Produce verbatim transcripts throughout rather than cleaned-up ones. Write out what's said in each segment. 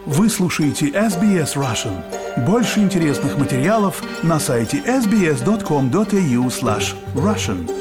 Вы слушаете эс би эс Russian. Больше интересных материалов на сайте эс би эс точка ком точка эй ю слэш Russian.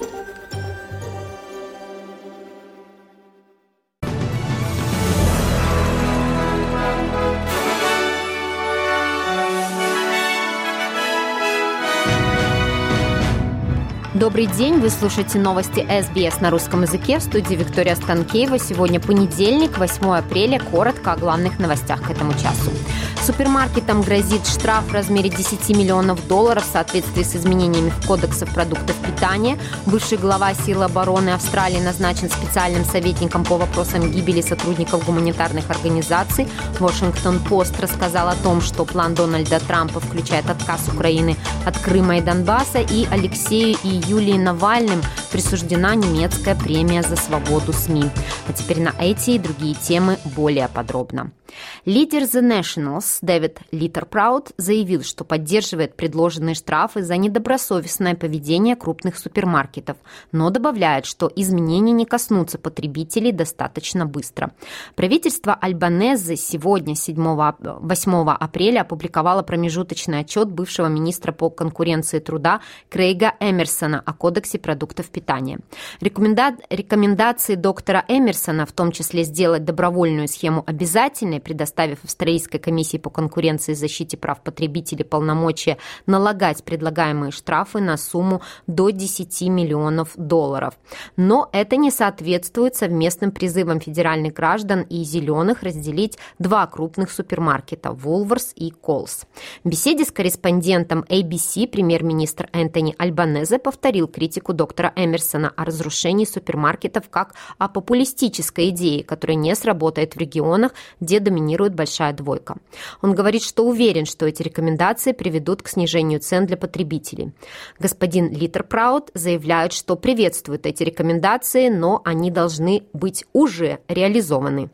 Добрый день, вы слушаете новости эс би эс на русском языке. В студии Виктория Станкеева. Сегодня понедельник, восьмое апреля. Коротко о главных новостях к этому часу. Супермаркетам грозит штраф в размере десять миллионов долларов в соответствии с изменениями в кодексах продуктов питания. Бывший глава сил обороны Австралии назначен специальным советником по вопросам гибели сотрудников гуманитарных организаций. Вашингтон-Пост рассказал о том, что план Дональда Трампа включает отказ Украины от Крыма и Донбасса, и Алексею и Юлии Навальным присуждена немецкая премия за свободу СМИ. А теперь на эти и другие темы более подробно. Лидер The Nationals Дэвид Литтерпраут заявил, что поддерживает предложенные штрафы за недобросовестное поведение крупных супермаркетов, но добавляет, что изменения не коснутся потребителей достаточно быстро. Правительство Альбанезе сегодня, восьмого апреля, опубликовало промежуточный отчет бывшего министра по конкуренции труда Крейга Эмерсона о кодексе продуктов питания. Рекоменда... Рекомендации доктора Эмерсона, в том числе сделать добровольную схему обязательной, предоставив Австралийской комиссии по конкуренции и защите прав потребителей полномочия налагать предлагаемые штрафы на сумму до десять миллионов долларов. Но это не соответствует совместным призывам федеральных граждан и зеленых разделить два крупных супермаркета – Woolworths и Coles. В беседе с корреспондентом эй би си премьер-министр Энтони Альбанезе повторил критику доктора Эмерсона о разрушении супермаркетов как о популистической идее, которая не сработает в регионах, где доминирует большая двойка. Он говорит, что уверен, что эти рекомендации приведут к снижению цен для потребителей. Господин Литтерпраут заявляет, что приветствует эти рекомендации, но они должны быть уже реализованы.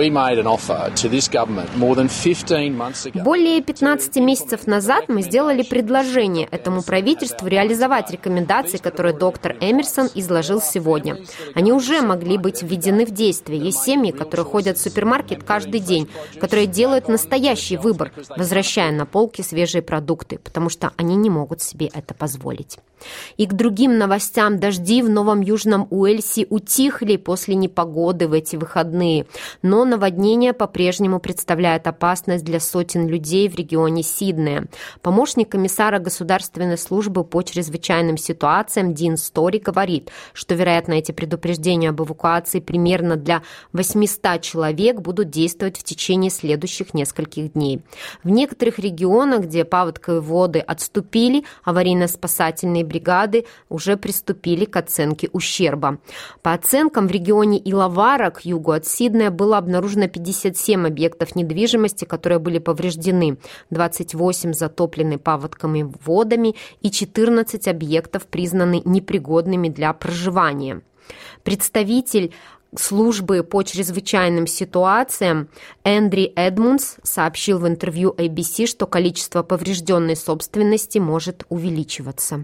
Более пятнадцати месяцев назад мы сделали предложение этому правительству реализовать рекомендации, которые доктор Эмерсон изложил сегодня. Они уже могли быть введены в действие. Есть семьи, которые ходят в супермаркет каждый день, которые делают настоящий выбор, возвращая на полки свежие продукты, потому что они не могут себе это позволить. И к другим новостям. Дожди в Новом Южном Уэльсе утихли после непогоды в эти выходные, но наводнение по-прежнему представляет опасность для сотен людей в регионе Сиднея. Помощник комиссара Государственной службы по чрезвычайным ситуациям Дин Стори говорит, что, вероятно, эти предупреждения об эвакуации примерно для восьмисот человек будут действовать в течение следующих нескольких дней. В некоторых регионах, где паводковые воды отступили, аварийно-спасательные бригады уже приступили к оценке ущерба. По оценкам, в регионе Илавара к югу от Сиднея было обнаружено пятьдесят семь объектов недвижимости, которые были повреждены, двадцать восемь затоплены паводковыми водами и четырнадцать объектов признаны непригодными для проживания. Представитель службы по чрезвычайным ситуациям Эндри Эдмундс сообщил в интервью эй би си, что количество поврежденной собственности может увеличиваться.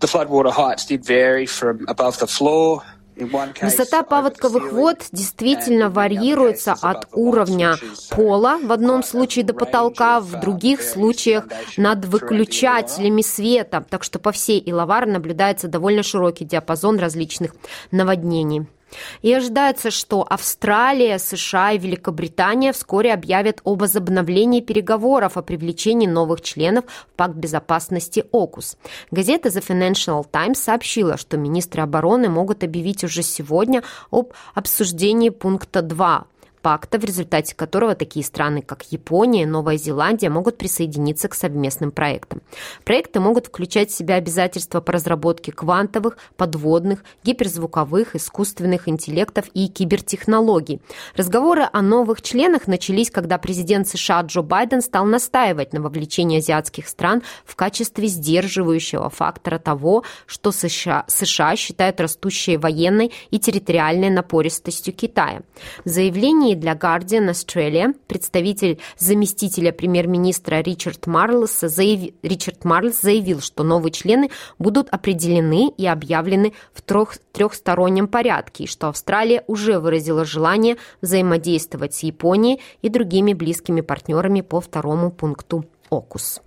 Высота паводковых вод действительно варьируется от уровня пола, в одном случае до потолка, в других случаях над выключателями света, так что по всей Илавар наблюдается довольно широкий диапазон различных наводнений. И ожидается, что Австралия, США и Великобритания вскоре объявят о возобновлении переговоров о привлечении новых членов в Пакт безопасности ОКУС. Газета The Financial Times сообщила, что министры обороны могут объявить уже сегодня об обсуждении пункта два пакта, в результате которого такие страны, как Япония и Новая Зеландия, могут присоединиться к совместным проектам. Проекты могут включать в себя обязательства по разработке квантовых, подводных, гиперзвуковых, искусственных интеллектов и кибертехнологий. Разговоры о новых членах начались, когда президент США Джо Байден стал настаивать на вовлечении азиатских стран в качестве сдерживающего фактора того, что США, США считают растущей военной и территориальной напористостью Китая. В заявлении для Guardian Australia представитель заместителя премьер-министра Ричард Марлс, заяв... Ричард Марлс заявил, что новые члены будут определены и объявлены в трех... трехстороннем порядке, и что Австралия уже выразила желание взаимодействовать с Японией и другими близкими партнерами по второму пункту ОКУС.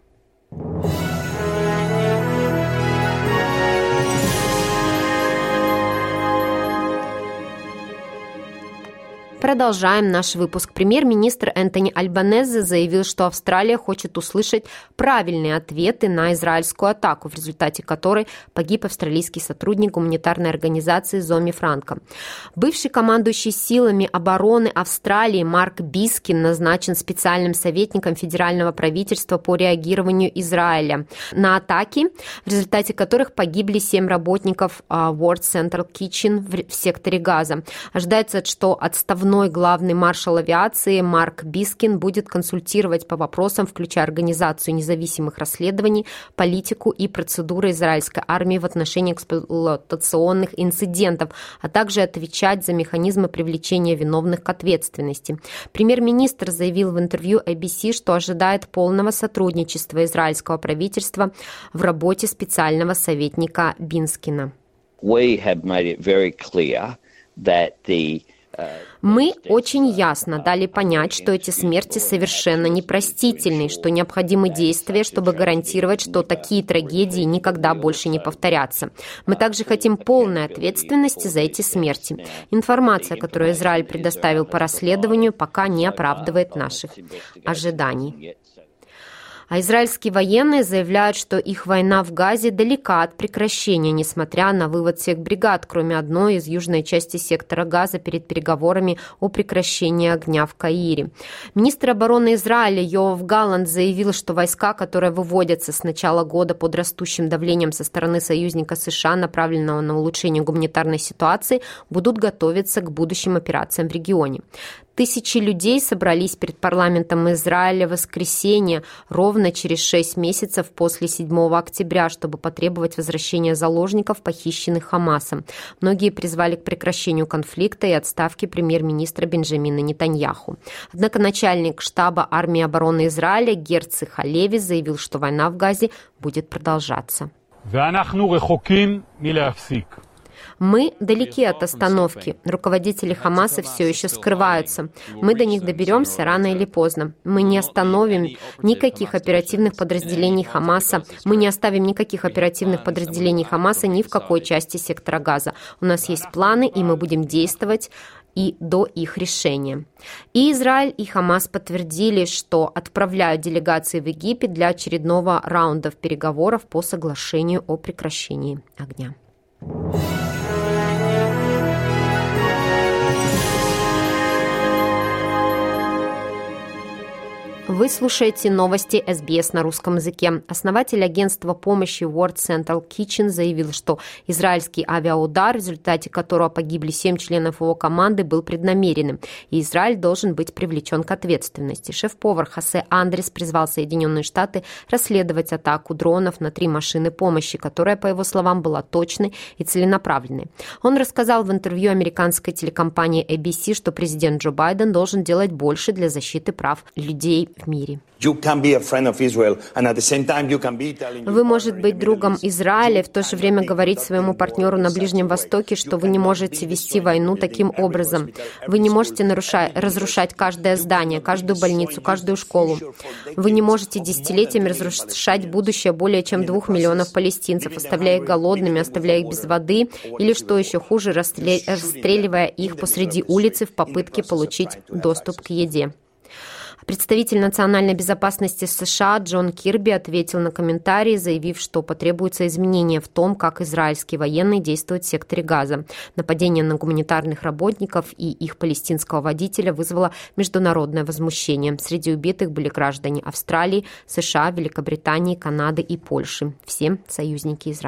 Продолжаем наш выпуск. Премьер-министр Энтони Альбанезе заявил, что Австралия хочет услышать правильные ответы на израильскую атаку, в результате которой погиб австралийский сотрудник гуманитарной организации Зоми Франко. Бывший командующий силами обороны Австралии Марк Бискин назначен специальным советником федерального правительства по реагированию Израиля на атаки, в результате которых погибли семь работников World Central Kitchen в секторе Газа. Ожидается, что отставной главный маршал авиации Марк Бискин будет консультировать по вопросам, включая организацию независимых расследований, политику и процедуры израильской армии в отношении эксплуатационных инцидентов, а также отвечать за механизмы привлечения виновных к ответственности. Премьер-министр заявил в интервью эй би си, что ожидает полного сотрудничества израильского правительства в работе специального советника Бискина. We have made it very clear that the Мы очень ясно дали понять, что эти смерти совершенно непростительны, что необходимы действия, чтобы гарантировать, что такие трагедии никогда больше не повторятся. Мы также хотим полной ответственности за эти смерти. Информация, которую Израиль предоставил по расследованию, пока не оправдывает наших ожиданий. А израильские военные заявляют, что их война в Газе далека от прекращения, несмотря на вывод всех бригад, кроме одной из южной части сектора Газа перед переговорами о прекращении огня в Каире. Министр обороны Израиля Йоав Галланд заявил, что войска, которые выводятся с начала года под растущим давлением со стороны союзника США, направленного на улучшение гуманитарной ситуации, будут готовиться к будущим операциям в регионе. Тысячи людей собрались перед парламентом Израиля в воскресенье, ровно через шесть месяцев после седьмого октября, чтобы потребовать возвращения заложников, похищенных Хамасом. Многие призвали к прекращению конфликта и отставке премьер-министра Бенджамина Нетаньяху. Однако начальник штаба армии обороны Израиля Герци Халеви заявил, что война в Газе будет продолжаться. Мы далеки от остановки. Руководители Хамаса все еще скрываются. Мы до них доберемся рано или поздно. Мы не остановим никаких оперативных подразделений Хамаса. Мы не оставим никаких оперативных подразделений Хамаса ни в какой части сектора Газа. У нас есть планы, и мы будем действовать и до их решения. И Израиль, и Хамас подтвердили, что отправляют делегации в Египет для очередного раунда переговоров по соглашению о прекращении огня. Вы слушаете новости эс би эс на русском языке. Основатель агентства помощи World Central Kitchen заявил, что израильский авиаудар, в результате которого погибли семь членов его команды, был преднамеренным, и Израиль должен быть привлечен к ответственности. Шеф-повар Хосе Андрес призвал Соединенные Штаты расследовать атаку дронов на три машины помощи, которая, по его словам, была точной и целенаправленной. Он рассказал в интервью американской телекомпании эй би си, что президент Джо Байден должен делать больше для защиты прав людей в мире. Вы можете быть другом Израиля и в то же время говорить своему партнеру на Ближнем Востоке, что вы не можете вести войну таким образом. Вы не можете нарушать, разрушать каждое здание, каждую больницу, каждую школу. Вы не можете десятилетиями разрушать будущее более чем двух миллионов палестинцев, оставляя их голодными, оставляя их без воды или, что еще хуже, расстреливая их посреди улицы в попытке получить доступ к еде. Представитель национальной безопасности США Джон Кирби ответил на комментарии, заявив, что потребуется изменение в том, как израильские военные действуют в секторе Газа. Нападение на гуманитарных работников и их палестинского водителя вызвало международное возмущение. Среди убитых были граждане Австралии, США, Великобритании, Канады и Польши. Все союзники Израиля.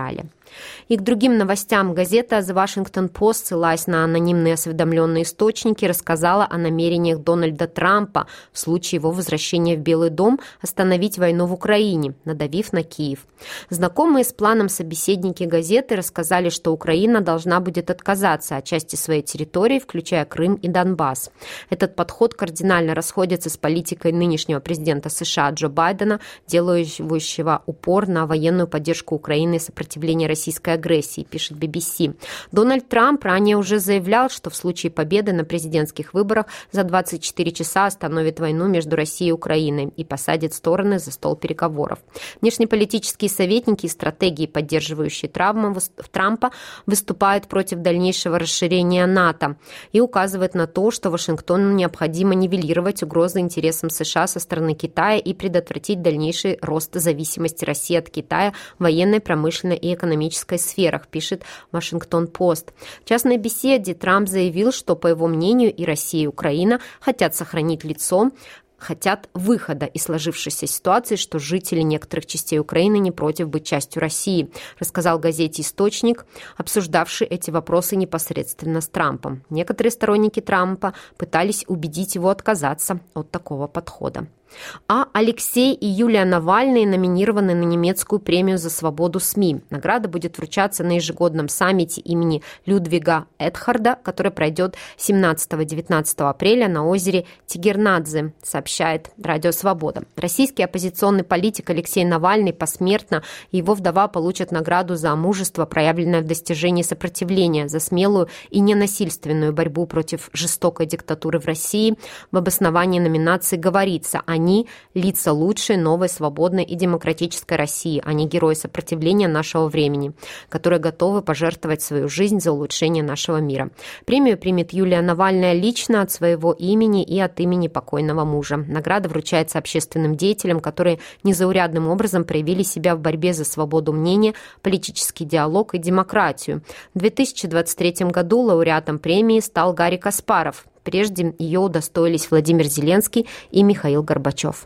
И к другим новостям. Газета The Washington Post, ссылаясь на анонимные осведомленные источники, рассказала о намерениях Дональда Трампа в случае его возвращения в Белый дом остановить войну в Украине, надавив на Киев. Знакомые с планом собеседники газеты рассказали, что Украина должна будет отказаться от части своей территории, включая Крым и Донбасс. Этот подход кардинально расходится с политикой нынешнего президента США Джо Байдена, делающего упор на военную поддержку Украины и сопротивление российской агрессии, пишет би би си. Дональд Трамп ранее уже заявлял, что в случае победы на президентских выборах за двадцать четыре часа остановит войну между Россией и Украиной и посадит стороны за стол переговоров. Внешнеполитические советники и стратегии, поддерживающие Трампа, выступают против дальнейшего расширения НАТО и указывают на то, что Вашингтону необходимо нивелировать угрозы интересам США со стороны Китая и предотвратить дальнейший рост зависимости России от Китая в военной, промышленной и экономической сферах, пишет Вашингтон-Пост. В частной беседе Трамп заявил, что, по его мнению, и Россия, и Украина хотят сохранить лицо, хотят выхода из сложившейся ситуации, что жители некоторых частей Украины не против быть частью России, рассказал газете источник, обсуждавший эти вопросы непосредственно с Трампом. Некоторые сторонники Трампа пытались убедить его отказаться от такого подхода. А Алексей и Юлия Навальный номинированы на немецкую премию за свободу СМИ. Награда будет вручаться на ежегодном саммите имени Людвига Эдхарда, который пройдет семнадцатого-девятнадцатого апреля на озере Тигернадзе, сообщает Радио Свобода. Российский оппозиционный политик Алексей Навальный посмертно и его вдова получат награду за мужество, проявленное в достижении сопротивления, за смелую и ненасильственную борьбу против жестокой диктатуры в России. В обосновании номинации говорится: они – лица лучшей, новой, свободной и демократической России, они – герои сопротивления нашего времени, которые готовы пожертвовать свою жизнь за улучшение нашего мира. Премию примет Юлия Навальная лично от своего имени и от имени покойного мужа. Награда вручается общественным деятелям, которые незаурядным образом проявили себя в борьбе за свободу мнения, политический диалог и демократию. В две тысячи двадцать третьем году лауреатом премии стал Гарри Каспаров. Прежде ее удостоились Владимир Зеленский и Михаил Горбачев.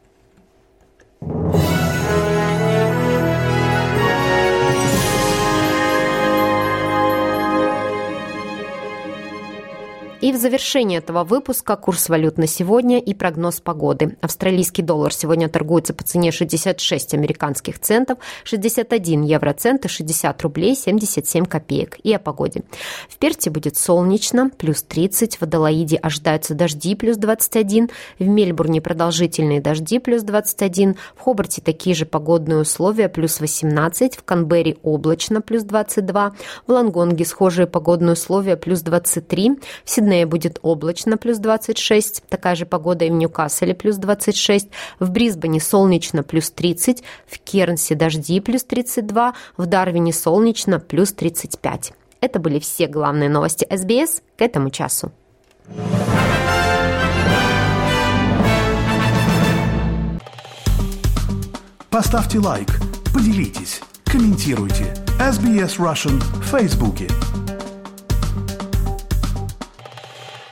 И в завершении этого выпуска курс валют на сегодня и прогноз погоды. Австралийский доллар сегодня торгуется по цене шестьдесят шесть американских центов, шестьдесят один евроцент и шестьдесят рублей семьдесят семь копеек. И о погоде. В Перте будет солнечно, плюс тридцать, в Аделаиде ожидаются дожди, плюс двадцать один, в Мельбурне продолжительные дожди, плюс двадцать один, в Хобарте такие же погодные условия, плюс восемнадцать, в Канберре облачно, плюс двадцать два, в Лонгонге схожие погодные условия, плюс двадцать три, в Сиднее будет облачно, плюс двадцать шесть, такая же погода и в Ньюкасселе, плюс двадцать шесть, в Брисбене солнечно, плюс тридцать, в Кернсе дожди, плюс тридцать два, в Дарвине солнечно, плюс тридцать пять. Это были все главные новости эс би эс к этому часу. Поставьте лайк, поделитесь, комментируйте. эс би эс Russian в Фейсбуке.